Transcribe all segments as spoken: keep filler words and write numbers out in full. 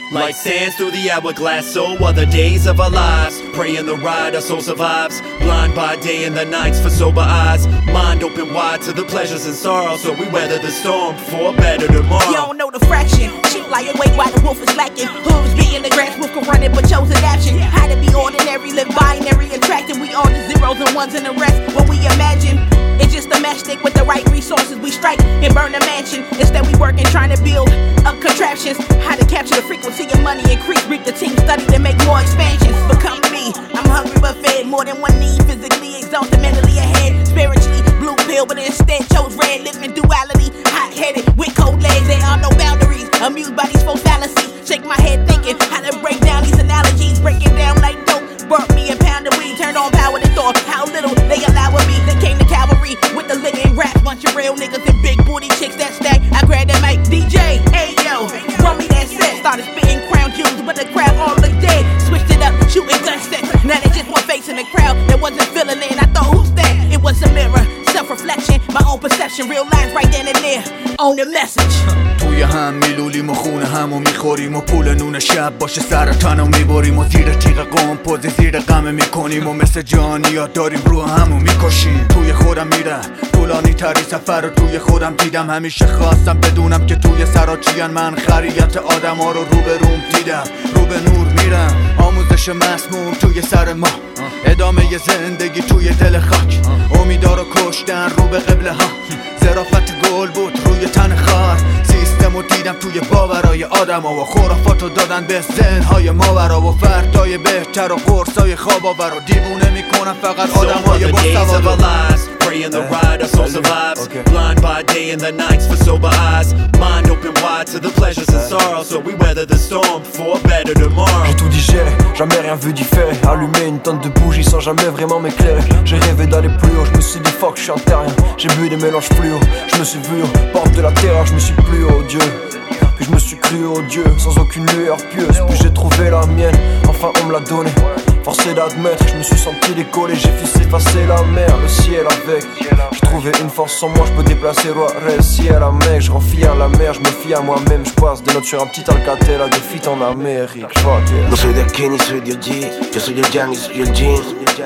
Like sands through the hourglass, so are the days of our lives. Pray in the ride, our soul survives. Blind by day and the nights for sober eyes. Mind open wide to the pleasures and sorrows, so we weather the storm for a better tomorrow. You don't know the fraction. Sheep lie awake while the wolf is lacking. Hooves beating the grass, wolf can run it but chose adaption. How to be ordinary, live binary, attracting. We all the zeros and ones and the rest. What we imagine, it's just a matchstick with the right resources. We strike and burn the mansion. Instead we working trying to build up contraptions. How to capture the frequency of money, increase, reap the team study to make more expansions. Become me, I'm hungry but fed. More than one need, physically exhausted, mentally ahead. Spiritually, blue pill but instead chose red. Living duality, hot-headed, with cold legs. There are no boundaries, amused by these false fallacies. Shake my head thinking how to break down these analogies. Break it down like dope, burnt me a pound of weed. Turned on power to thought, how little they allow of me. They came to cavalry with the lick and rap. Bunch of real niggas and big booty chicks that stack. I grabbed that mic, D J, hey yo, run me that set. Started spitting crown jewels, but the crowd all looked dead. Switched it up, shooting gun sets. Now there's just one face in the crowd that wasn't feeling it. I thought, who's that? It was a mirror, self-reflection, my own perception. Real lines right then and there, on the message. توی هم میلولیم و خونه همو میخوریم و پول نون شب باشه سرطانو میبریم و زیر تیغ قوم پوز زیر غم میکنیم و مثل جانیات داریم رو همو میکشیم. توی خودم میرم طولانی تری سفر رو توی خودم دیدم. همیشه خواستم بدونم که توی سرا چیان. من خریت آدم ها رو رو به روم دیدم. رو به نور میرم، آموزش مسموم توی سر ما. ادامه ی زندگی توی دل خاک. امیدارو کشتن رو به قبله ها. ظرافت گل بود روی تن خار. سیستمو دیدم توی باورای آدم ها و خرافاتو دادن به ذهنهای ماورا و فردای بهتر و قرصای خواب آور و دیوونه میکنن فقط آدم های با سواد. Pray in the ride, our soul survives. Okay. Blind by day and the nights for sober eyes. Mind open wide to the pleasures and sorrows, so we weather the storm for a better tomorrow. J'ai tout digéré, jamais rien vu différé. Allumer une tonne de bougies sans jamais vraiment m'éclairer. J'ai rêvé d'aller plus haut, je me suis dit fuck, je suis un terrien. J'ai bu des mélanges fluo, je me suis vu au bord de la terreur, je me suis plus au Dieu. Puis je me suis cru au Dieu, sans aucune lueur pieuse. Puis j'ai trouvé la mienne, enfin on me l'a donnée. Forcé d'admettre, je me suis senti décoller. J'ai vu s'effacer la mer, le ciel avec. J'ai trouvé une force en moi, je peux déplacer le ciel à mec. Je rends fier la mer, je me fie à moi-même. Je passe des notes sur un petit Alcatel à des feats en Amérique. No soy de aquí ni soy de allí. Yo soy el Yang y soy el Jin.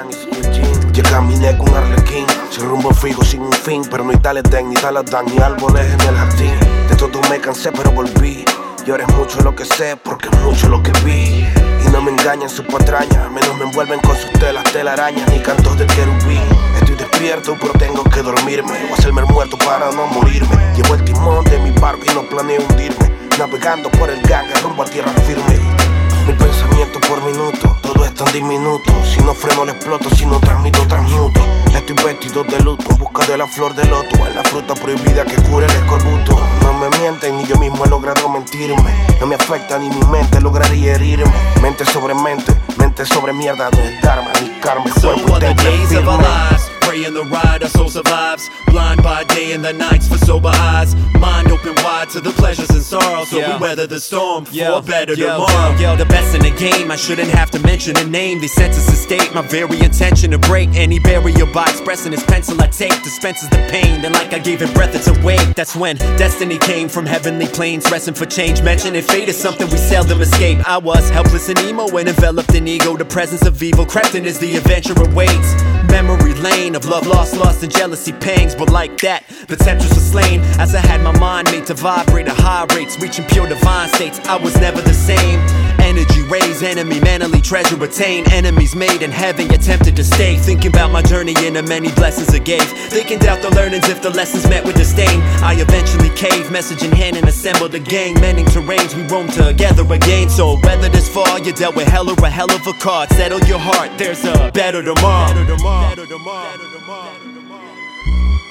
Yo caminé con Arlequín, sin rumbo fijo, sin un fin. Pero no hay taletén, ni taladán, ni árboles en el jardín. De todo me cansé pero volví. Y ahora es mucho lo que sé, porque es mucho lo que vi. Y no me engañan sus patrañas, menos me envuelven con sus telas, telarañas, ni cantos de querubín. Estoy despierto, pero tengo que dormirme, o hacerme el muerto para no morirme. Llevo el timón de mi barco y no planeo hundirme, navegando por el Ganges rumbo a tierra firme. Mil pensamientos por minuto, todo es tan diminuto. Si no freno lo exploto, si no transmito, transmuto. Estoy vestido de luto, en busca de la flor de loto. Es la fruta prohibida que cura el escorbuto. No me mienten, ni yo mismo he logrado mentirme. No me afecta ni mi mente, lograría herirme. Mente sobre mente, mente sobre mierda. No es dharma, ni karma, es cuerpo y temple firme. Pray in the ride, our soul survives. Blind by day and the nights for sober eyes. Mind open wide to the pleasures and sorrows, so yeah. we weather the storm for yo, a better yo, tomorrow. Yo, yo, the best in the game, I shouldn't have to mention a name. They sentence to state my very intention to break any barrier by expressing his pencil. I take dispenses the pain, then like I gave it breath, it's awake. That's when destiny came from heavenly planes, wrestling for change. Mentioning fate is something we seldom escape. I was helpless and emo and enveloped in ego. The presence of evil crept in as the adventure awaits. Memory lane of love lost, lost and jealousy pangs. But like that, the temptress was slain as I had my mind made to vibrate at high rates, reaching pure divine states. I was never the same. Energy raised, enemy mentally treasure retained. Enemies made in heaven, yet tempted to stay. Thinking about my journey and the many blessings it gave. They can doubt the learnings if the lessons met with disdain. I eventually cave, message in hand and assembled a gang. Mending terrains, we roam together again. So whether this fall, you dealt with hell or a hell of a card. Settle your heart, there's a better tomorrow. Better tomorrow. Better tomorrow. Better tomorrow.